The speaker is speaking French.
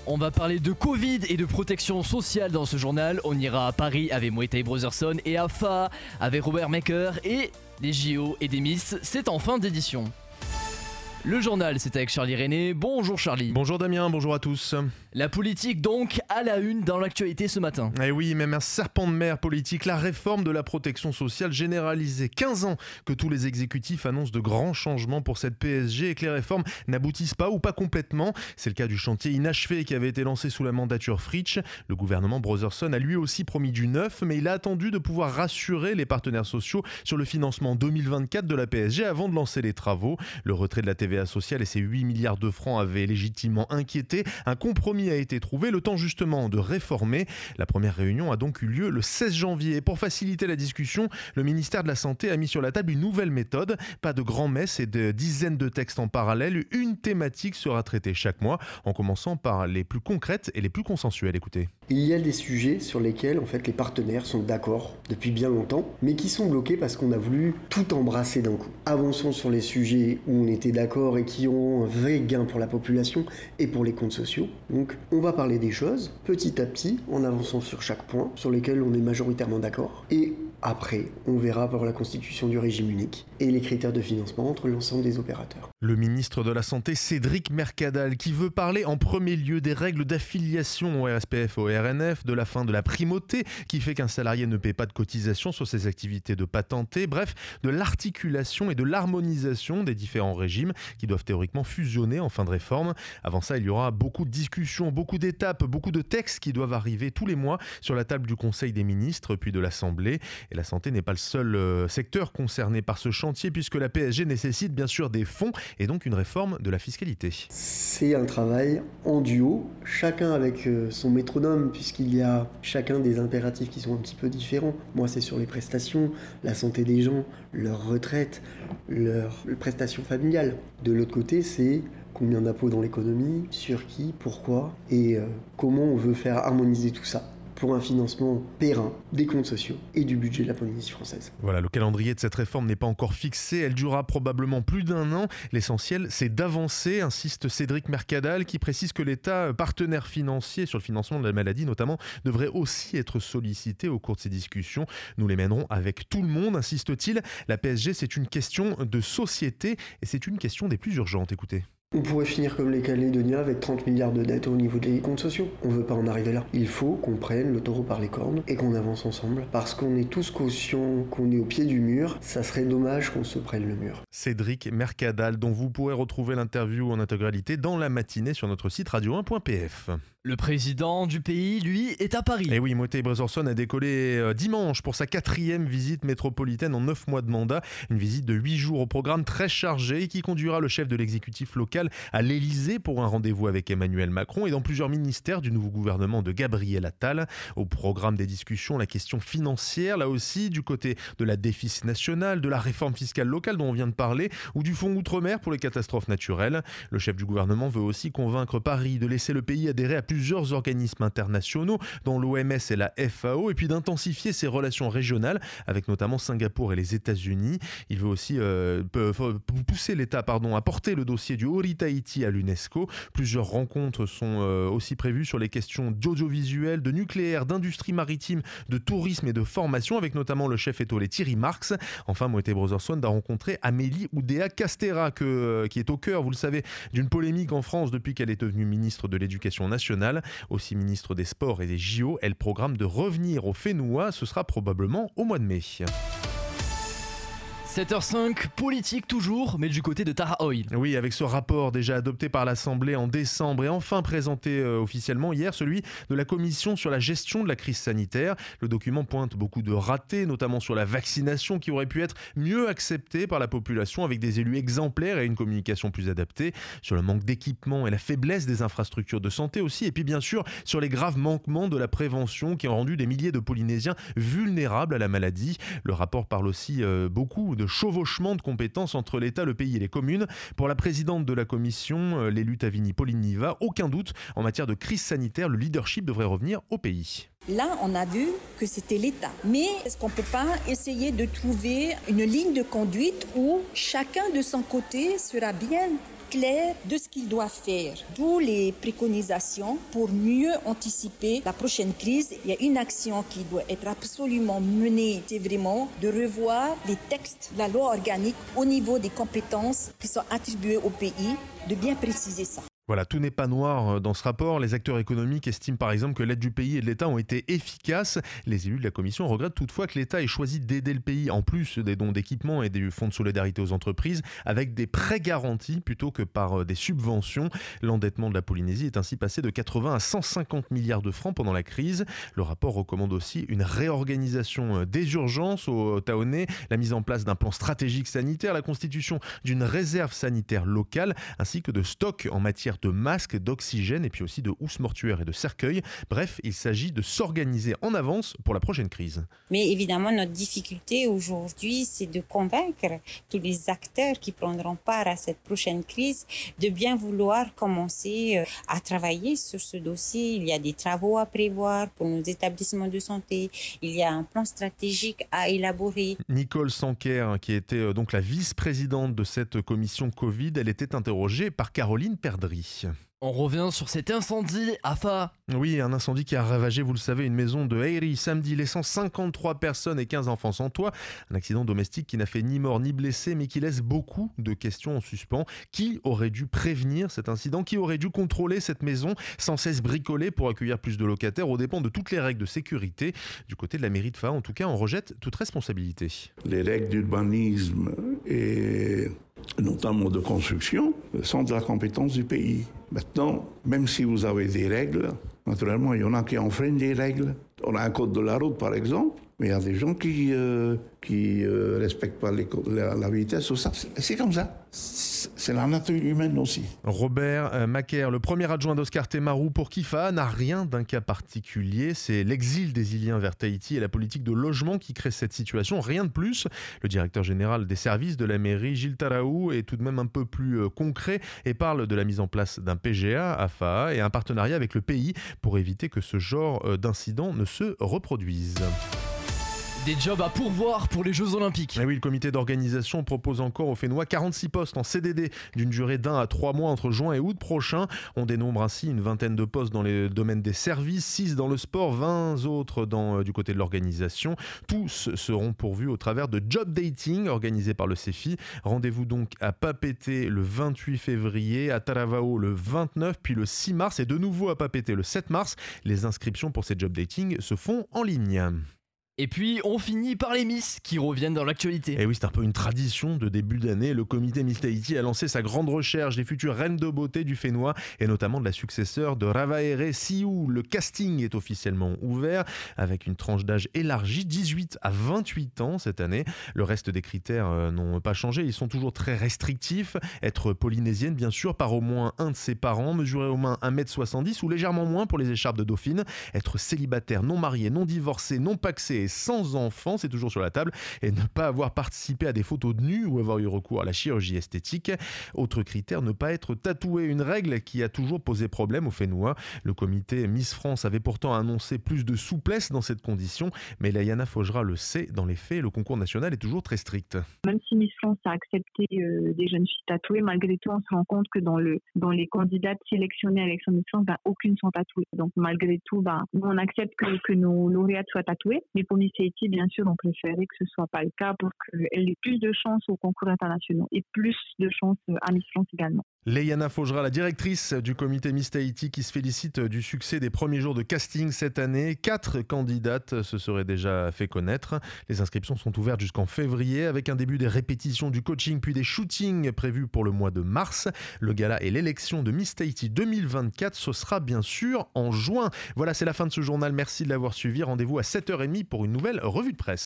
On va parler de Covid et de protection sociale dans ce journal. On ira à Paris avec Moetaï Brotherson et à Fa avec Robert Maker et les JO et des Miss, c'est en fin d'édition. Le journal, c'est avec Charlie René. Bonjour Charlie. Bonjour Damien, bonjour à tous. La politique donc à la une dans l'actualité ce matin. Eh oui, même un serpent de mer politique, la réforme de la protection sociale généralisée. 15 ans que tous les exécutifs annoncent de grands changements pour cette PSG et que les réformes n'aboutissent pas ou pas complètement. C'est le cas du chantier inachevé qui avait été lancé sous la mandature Fritsch. Le gouvernement Brotherson a lui aussi promis du neuf, mais il a attendu de pouvoir rassurer les partenaires sociaux sur le financement 2024 de la PSG avant de lancer les travaux. Le retrait de la TVA sociale et ses 8 milliards de francs avaient légitimement inquiété. Un compromis a été trouvé, le temps justement de réformer. La première réunion a donc eu lieu le 16 janvier. Pour faciliter la discussion, le ministère de la Santé a mis sur la table une nouvelle méthode. Pas de grands-messes et de dizaines de textes en parallèle. Une thématique sera traitée chaque mois, en commençant par les plus concrètes et les plus consensuelles. Écoutez. Il y a des sujets sur lesquels en fait les partenaires sont d'accord depuis bien longtemps, mais qui sont bloqués parce qu'on a voulu tout embrasser d'un coup. Avançons sur les sujets où on était d'accord et qui ont un vrai gain pour la population et pour les comptes sociaux. Donc on va parler des choses petit à petit en avançant sur chaque point sur lesquels on est majoritairement d'accord. Et après, on verra pour la constitution du régime unique et les critères de financement entre l'ensemble des opérateurs. Le ministre de la Santé, Cédric Mercadal, qui veut parler en premier lieu des règles d'affiliation au RSPF et au RNF, de la fin de la primauté qui fait qu'un salarié ne paie pas de cotisation sur ses activités de patenté, bref, de l'articulation et de l'harmonisation des différents régimes qui doivent théoriquement fusionner en fin de réforme. Avant ça, il y aura beaucoup de discussions, beaucoup d'étapes, beaucoup de textes qui doivent arriver tous les mois sur la table du Conseil des ministres puis de l'Assemblée. Et la santé n'est pas le seul secteur concerné par ce chantier puisque la PSG nécessite bien sûr des fonds et donc une réforme de la fiscalité. C'est un travail en duo, chacun avec son métronome puisqu'il y a chacun des impératifs qui sont un petit peu différents. Moi, c'est sur les prestations, la santé des gens, leur retraite, leurs prestations familiales. De l'autre côté, c'est combien d'impôts dans l'économie, sur qui, pourquoi et comment on veut faire harmoniser tout ça pour un financement périn des comptes sociaux et du budget de la Polynésie française. Voilà, le calendrier de cette réforme n'est pas encore fixé, elle durera probablement plus d'un an. L'essentiel, c'est d'avancer, insiste Cédric Mercadal, qui précise que l'État, partenaire financier sur le financement de la maladie notamment, devrait aussi être sollicité au cours de ces discussions. Nous les mènerons avec tout le monde, insiste-t-il. La PSG, c'est une question de société et c'est une question des plus urgentes. Écoutez. On pourrait finir comme les Calédoniens avec 30 milliards de dettes au niveau des comptes sociaux. On veut pas en arriver là. Il faut qu'on prenne le taureau par les cornes et qu'on avance ensemble. Parce qu'on est tous conscients qu'on est au pied du mur, ça serait dommage qu'on se prenne le mur. Cédric Mercadal, dont vous pourrez retrouver l'interview en intégralité dans la matinée sur notre site radio1.pf. Le président du pays, lui, est à Paris. Et oui, Moetaï Brotherson a décollé dimanche pour sa 4e visite métropolitaine en 9 mois de mandat. Une visite de 8 jours au programme très chargé qui conduira le chef de l'exécutif local à l'Elysée pour un rendez-vous avec Emmanuel Macron et dans plusieurs ministères du nouveau gouvernement de Gabriel Attal. Au programme des discussions, la question financière, là aussi, du côté de la déficit national, de la réforme fiscale locale dont on vient de parler, ou du fonds outre-mer pour les catastrophes naturelles. Le chef du gouvernement veut aussi convaincre Paris de laisser le pays adhérer à plusieurs organismes internationaux, dont l'OMS et la FAO, et puis d'intensifier ses relations régionales, avec notamment Singapour et les États-Unis. Il veut aussi pousser l'État à porter le dossier du Haut Tahiti à l'UNESCO. Plusieurs rencontres sont aussi prévues sur les questions d'audiovisuel, de nucléaire, d'industrie maritime, de tourisme et de formation, avec notamment le chef étoilé Thierry Marx. Enfin, Moetaï Brotherson a rencontré Amélie Oudéa-Castéra, qui est au cœur, vous le savez, d'une polémique en France depuis qu'elle est devenue ministre de l'Éducation nationale. Aussi ministre des Sports et des JO, elle programme de revenir au Fénois, ce sera probablement au mois de mai. 7h05, politique toujours, mais du côté de Taha Oil. Oui, avec ce rapport déjà adopté par l'Assemblée en décembre et enfin présenté officiellement hier, celui de la Commission sur la gestion de la crise sanitaire. Le document pointe beaucoup de ratés, notamment sur la vaccination qui aurait pu être mieux acceptée par la population avec des élus exemplaires et une communication plus adaptée, sur le manque d'équipement et la faiblesse des infrastructures de santé aussi, et puis bien sûr sur les graves manquements de la prévention qui ont rendu des milliers de Polynésiens vulnérables à la maladie. Le rapport parle aussi beaucoup de chevauchement de compétences entre l'État, le pays et les communes. Pour la présidente de la commission, l'élue Tavini Pauline Niva, aucun doute, en matière de crise sanitaire, le leadership devrait revenir au pays. Là, on a vu que c'était l'État. Mais est-ce qu'on ne peut pas essayer de trouver une ligne de conduite où chacun de son côté sera bien clair de ce qu'il doit faire. D'où les préconisations pour mieux anticiper la prochaine crise. Il y a une action qui doit être absolument menée, c'est vraiment de revoir les textes de la loi organique au niveau des compétences qui sont attribuées au pays, de bien préciser ça. Voilà, tout n'est pas noir dans ce rapport. Les acteurs économiques estiment par exemple que l'aide du pays et de l'État ont été efficaces. Les élus de la commission regrettent toutefois que l'État ait choisi d'aider le pays, en plus des dons d'équipement et des fonds de solidarité aux entreprises, avec des prêts garantis plutôt que par des subventions. L'endettement de la Polynésie est ainsi passé de 80 à 150 milliards de francs pendant la crise. Le rapport recommande aussi une réorganisation des urgences au Taoné, la mise en place d'un plan stratégique sanitaire, la constitution d'une réserve sanitaire locale, ainsi que de stocks en matière de masques, d'oxygène et puis aussi de housses mortuaires et de cercueils. Bref, il s'agit de s'organiser en avance pour la prochaine crise. Mais évidemment, notre difficulté aujourd'hui, c'est de convaincre tous les acteurs qui prendront part à cette prochaine crise de bien vouloir commencer à travailler sur ce dossier. Il y a des travaux à prévoir pour nos établissements de santé. Il y a un plan stratégique à élaborer. Nicole Sanquer, qui était donc la vice-présidente de cette commission Covid, elle était interrogée par Caroline Perdry. On revient sur cet incendie à Fa. Oui, un incendie qui a ravagé, vous le savez, une maison de Heirie samedi, laissant 53 personnes et 15 enfants sans toit. Un accident domestique qui n'a fait ni mort ni blessé, mais qui laisse beaucoup de questions en suspens. Qui aurait dû prévenir cet incident ? Qui aurait dû contrôler cette maison sans cesse bricolée pour accueillir plus de locataires aux dépens de toutes les règles de sécurité ? Du côté de la mairie de Fa, en tout cas, on rejette toute responsabilité. Les règles d'urbanisme et notamment de construction, sont de la compétence du pays. Maintenant, même si vous avez des règles, naturellement, il y en a qui enfreignent les règles. On a un code de la route, par exemple, mais il y a des gens qui respectent pas la vitesse. Tout ça. C'est comme ça. C'est la nature humaine aussi. Robert Macaire, le premier adjoint d'Oscar Temaru pour Kifa, n'a rien d'un cas particulier. C'est l'exil des Iliens vers Tahiti et la politique de logement qui crée cette situation. Rien de plus. Le directeur général des services de la mairie, Gilles Taraou, est tout de même un peu plus concret et parle de la mise en place d'un PGA à Faa et un partenariat avec le pays pour éviter que ce genre d'incident ne se reproduise. Des jobs à pourvoir pour les Jeux Olympiques. Et oui, le comité d'organisation propose encore aux Fénois 46 postes en CDD d'une durée d'1 à 3 mois entre juin et août prochain. On dénombre ainsi une vingtaine de postes dans les domaines des services, 6 dans le sport, 20 autres du côté de l'organisation. Tous seront pourvus au travers de job dating organisé par le CEFI. Rendez-vous donc à Papeete le 28 février, à Taravao le 29, puis le 6 mars et de nouveau à Papeete le 7 mars. Les inscriptions pour ces job dating se font en ligne. Et puis on finit par les Miss qui reviennent dans l'actualité. Et oui, c'est un peu une tradition de début d'année. Le comité Miss Tahiti a lancé sa grande recherche des futures reines de beauté du Fénois et notamment de la successeur de Ravaere Siou. Le casting est officiellement ouvert avec une tranche d'âge élargie, 18 à 28 ans cette année. Le reste des critères n'ont pas changé, ils sont toujours très restrictifs. Être polynésienne bien sûr, par au moins un de ses parents, mesurer au moins 1m70 ou légèrement moins pour les écharpes de dauphine. Être célibataire, non marié, non divorcé, non pacsé et sans enfant, c'est toujours sur la table, et ne pas avoir participé à des photos de nu ou avoir eu recours à la chirurgie esthétique. Autre critère, ne pas être tatoué, une règle qui a toujours posé problème aux Fénois. Le comité Miss France avait pourtant annoncé plus de souplesse dans cette condition, mais Layana Fogera le sait, dans les faits, le concours national est toujours très strict. Même si Miss France a accepté des jeunes filles tatouées, malgré tout, on se rend compte que dans les candidates sélectionnées avec son Miss France, aucune sont tatouées. Donc malgré tout, nous on accepte que nos lauréates soient tatouées, mais pour Miss Tahiti, bien sûr, on préférait que ce ne soit pas le cas pour qu'elle ait plus de chances aux concours internationaux et plus de chances à Miss France également. Layana Fogera, la directrice du comité Miss Tahiti, qui se félicite du succès des premiers jours de casting cette année. 4 candidates se seraient déjà fait connaître. Les inscriptions sont ouvertes jusqu'en février avec un début des répétitions du coaching puis des shootings prévus pour le mois de mars. Le gala et l'élection de Miss Tahiti 2024, ce sera bien sûr en juin. Voilà, c'est la fin de ce journal. Merci de l'avoir suivi. Rendez-vous à 7h30 pour une nouvelle revue de presse.